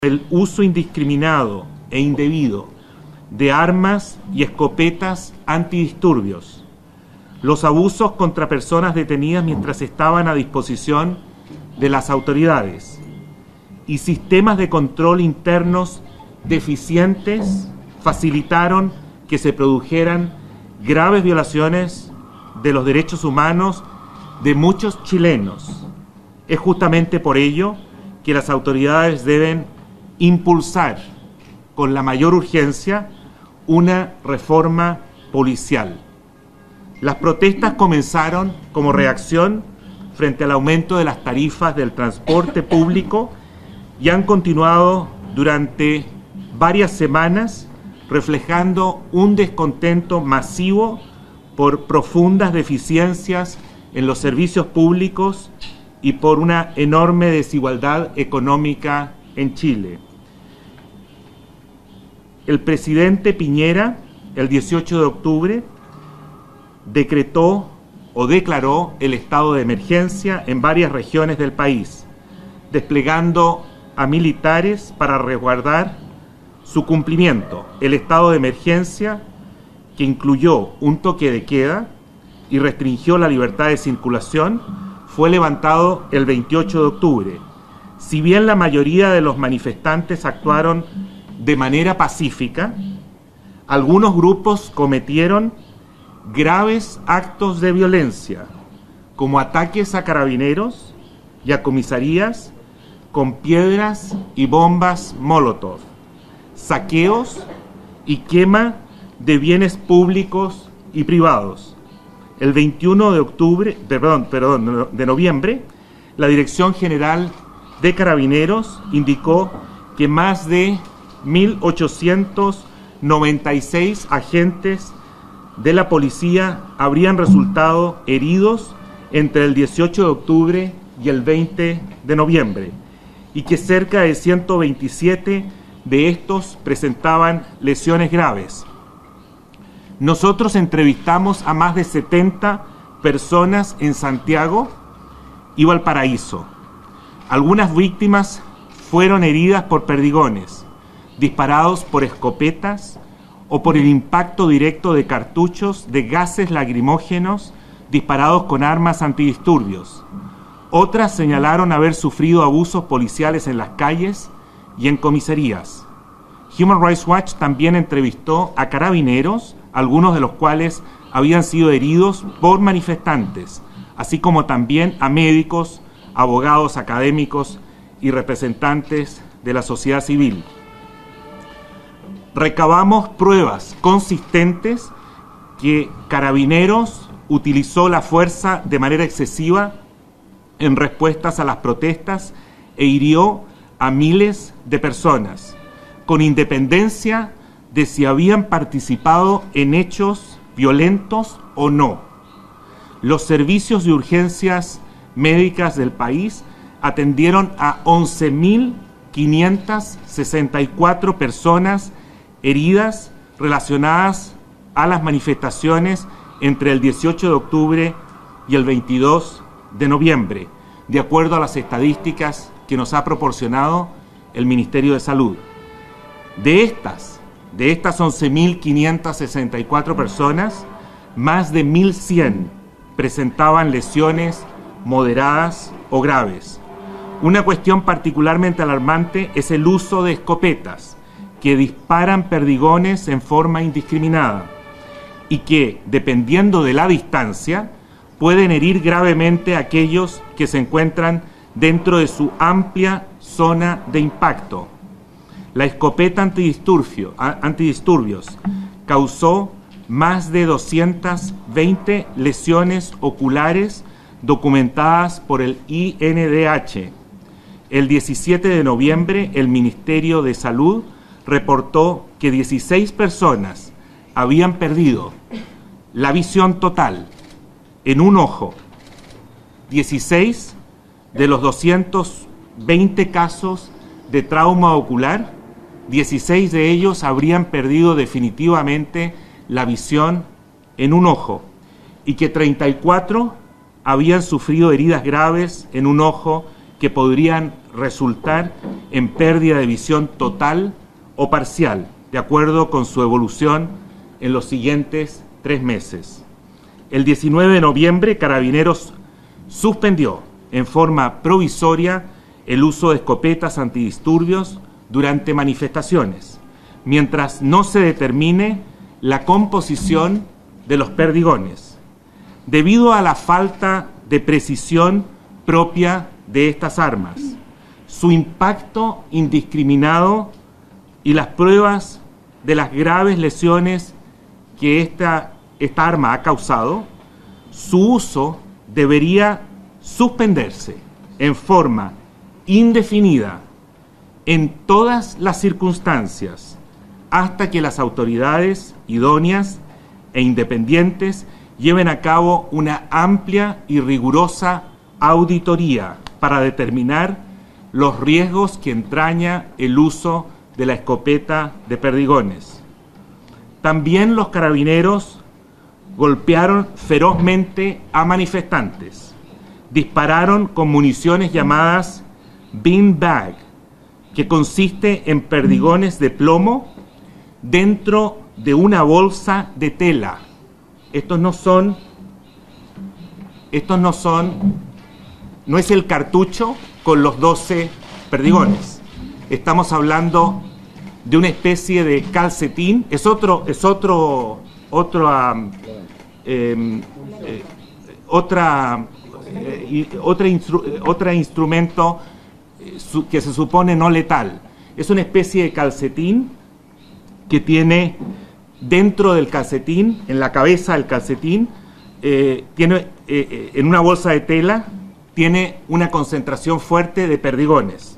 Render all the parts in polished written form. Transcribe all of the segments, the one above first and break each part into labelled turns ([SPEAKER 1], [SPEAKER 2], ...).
[SPEAKER 1] el uso indiscriminado e indebido de armas y escopetas antidisturbios, los abusos contra personas detenidas mientras estaban a disposición de las autoridades y sistemas de control internos deficientes facilitaron que se produjeran graves violaciones de los derechos humanos de muchos chilenos. Es justamente por ello que las autoridades deben impulsar con la mayor urgencia una reforma policial. Las protestas comenzaron como reacción frente al aumento de las tarifas del transporte público y han continuado durante varias semanas reflejando un descontento masivo por profundas deficiencias en los servicios públicos y por una enorme desigualdad económica en Chile. El presidente Piñera, el 18 de octubre, decretó o declaró el estado de emergencia en varias regiones del país, desplegando a militares para resguardar su cumplimiento. El estado de emergencia, que incluyó un toque de queda y restringió la libertad de circulación, fue levantado el 28 de octubre. Si bien la mayoría de los manifestantes actuaron de manera pacífica, algunos grupos cometieron graves actos de violencia, como ataques a carabineros y a comisarías con piedras y bombas Molotov, saqueos y quema de bienes públicos y privados. El 21 de noviembre, la Dirección General de Carabineros indicó que más de 1.896 agentes de la policía habrían resultado heridos entre el 18 de octubre y el 20 de noviembre, y que cerca de 127 de estos presentaban lesiones graves. Nosotros entrevistamos a más de 70 personas en Santiago y Valparaíso. Algunas víctimas fueron heridas por perdigones, disparados por escopetas o por el impacto directo de cartuchos de gases lacrimógenos disparados con armas antidisturbios. Otras señalaron haber sufrido abusos policiales en las calles y en comisarías. Human Rights Watch también entrevistó a carabineros, algunos de los cuales habían sido heridos por manifestantes, así como también a médicos, abogados, académicos y representantes de la sociedad civil. Recabamos pruebas consistentes que Carabineros utilizó la fuerza de manera excesiva en respuestas a las protestas e hirió a miles de personas, con independencia de si habían participado en hechos violentos o no. Los servicios de urgencias médicas del país atendieron a 11.564 personas heridas relacionadas a las manifestaciones entre el 18 de octubre y el 22 de noviembre, de acuerdo a las estadísticas que nos ha proporcionado el Ministerio de Salud. De estas 11.564 personas, más de 1.100 presentaban lesiones moderadas o graves. Una cuestión particularmente alarmante es el uso de escopetas, que disparan perdigones en forma indiscriminada y que, dependiendo de la distancia, pueden herir gravemente a aquellos que se encuentran dentro de su amplia zona de impacto. La escopeta antidisturbios causó más de 220 lesiones oculares documentadas por el INDH. El 17 de noviembre, el Ministerio de Salud reportó que 16 personas habían perdido la visión total en un ojo. 16 de los 220 casos de trauma ocular, 16 de ellos habrían perdido definitivamente la visión en un ojo y que 34 habían sufrido heridas graves en un ojo que podrían resultar en pérdida de visión total o parcial, de acuerdo con su evolución en los siguientes 3 meses. El 19 de noviembre, Carabineros suspendió en forma provisoria el uso de escopetas antidisturbios durante manifestaciones, mientras no se determine la composición de los perdigones, debido a la falta de precisión propia de estas armas, su impacto indiscriminado y las pruebas de las graves lesiones que esta arma ha causado. Su uso debería suspenderse en forma indefinida en todas las circunstancias hasta que las autoridades idóneas e independientes lleven a cabo una amplia y rigurosa auditoría para determinar los riesgos que entraña el uso de la escopeta de perdigones. También los carabineros golpearon ferozmente a manifestantes, dispararon con municiones llamadas beanbag, que consiste en perdigones de plomo dentro de una bolsa de tela. No es el cartucho con los 12 perdigones. Estamos hablando de una especie de calcetín, otra instrumento que se supone no letal. Es una especie de calcetín que tiene dentro del calcetín, en la cabeza del calcetín, tiene en una bolsa de tela, tiene una concentración fuerte de perdigones.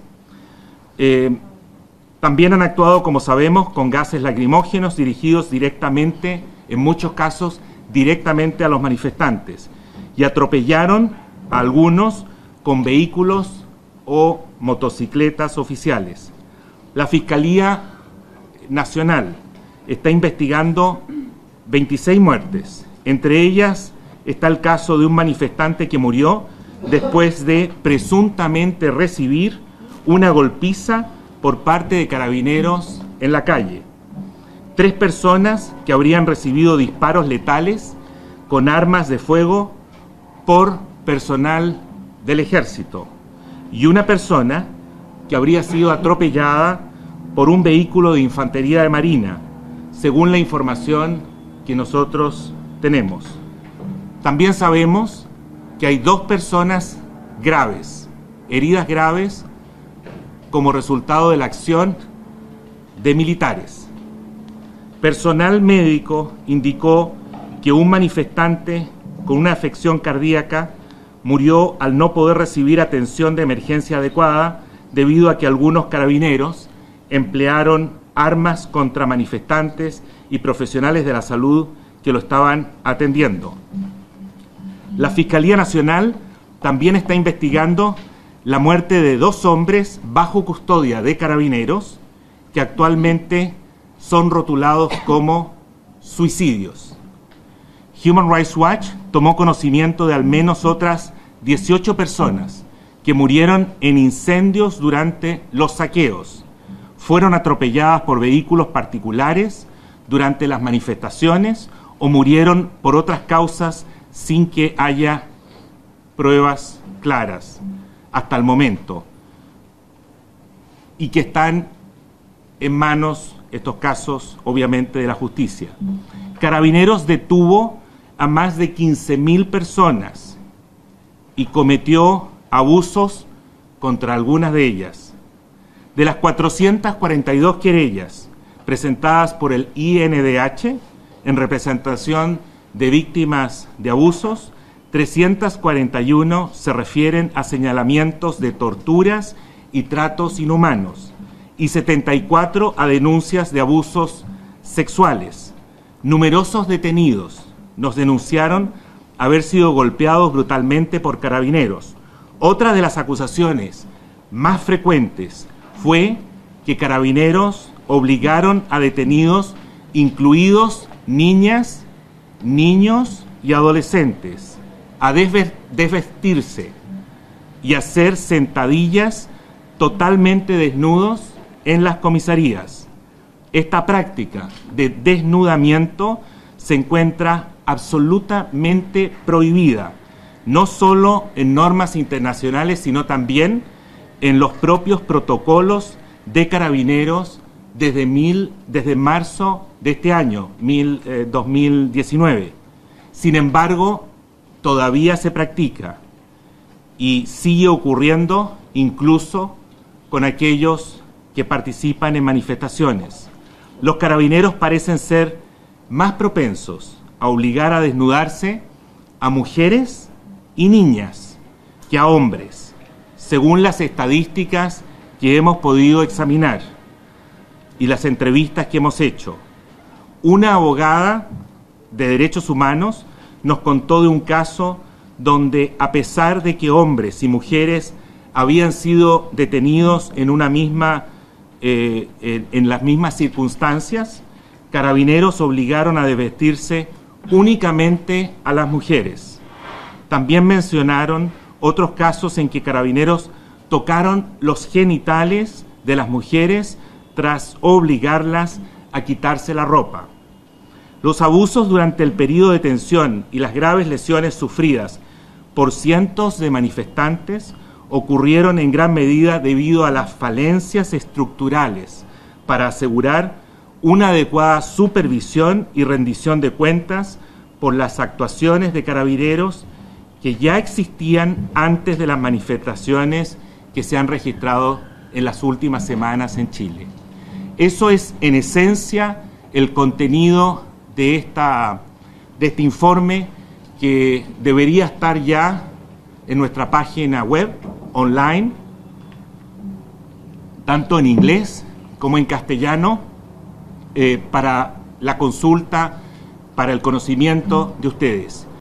[SPEAKER 1] También han actuado, como sabemos, con gases lacrimógenos dirigidos directamente, en muchos casos, directamente a los manifestantes, y atropellaron a algunos con vehículos o motocicletas oficiales. La Fiscalía Nacional está investigando 26 muertes. Entre ellas está el caso de un manifestante que murió después de presuntamente recibir una golpiza por parte de carabineros en la calle. 3 personas que habrían recibido disparos letales con armas de fuego por personal del ejército, y una persona que habría sido atropellada por un vehículo de infantería de marina, según la información que nosotros tenemos. También sabemos que hay 2 personas graves, heridas graves, como resultado de la acción de militares. Personal médico indicó que un manifestante con una afección cardíaca murió al no poder recibir atención de emergencia adecuada debido a que algunos carabineros emplearon armas contra manifestantes y profesionales de la salud que lo estaban atendiendo. La Fiscalía Nacional también está investigando la muerte de 2 hombres bajo custodia de carabineros que actualmente son rotulados como suicidios. Human Rights Watch tomó conocimiento de al menos otras 18 personas que murieron en incendios durante los saqueos, fueron atropelladas por vehículos particulares durante las manifestaciones o murieron por otras causas sin que haya pruebas claras hasta el momento, y que están en manos, estos casos, obviamente, de la justicia. Carabineros detuvo a más de 15.000 personas y cometió abusos contra algunas de ellas. De las 442 querellas presentadas por el INDH en representación de víctimas de abusos, 341 se refieren a señalamientos de torturas y tratos inhumanos, y 74 a denuncias de abusos sexuales. Numerosos detenidos nos denunciaron haber sido golpeados brutalmente por carabineros. Otra de las acusaciones más frecuentes fue que carabineros obligaron a detenidos, incluidos niñas, niños y adolescentes, a desvestirse, y hacer sentadillas totalmente desnudos en las comisarías. Esta práctica de desnudamiento se encuentra absolutamente prohibida, no solo en normas internacionales, sino también en los propios protocolos de Carabineros desde marzo de este año, 2019. Sin embargo, todavía se practica y sigue ocurriendo incluso con aquellos que participan en manifestaciones. Los carabineros parecen ser más propensos a obligar a desnudarse a mujeres y niñas que a hombres, según las estadísticas que hemos podido examinar y las entrevistas que hemos hecho. Una abogada de derechos humanos nos contó de un caso donde, a pesar de que hombres y mujeres habían sido detenidos en una misma, en las mismas circunstancias, Carabineros obligaron a desvestirse únicamente a las mujeres. También mencionaron otros casos en que Carabineros tocaron los genitales de las mujeres tras obligarlas a quitarse la ropa. Los abusos durante el periodo de detención y las graves lesiones sufridas por cientos de manifestantes ocurrieron en gran medida debido a las falencias estructurales para asegurar una adecuada supervisión y rendición de cuentas por las actuaciones de Carabineros que ya existían antes de las manifestaciones que se han registrado en las últimas semanas en Chile. Eso es, en esencia, el contenido de este informe, que debería estar ya en nuestra página web, online, tanto en inglés como en castellano, para la consulta, para el conocimiento de ustedes.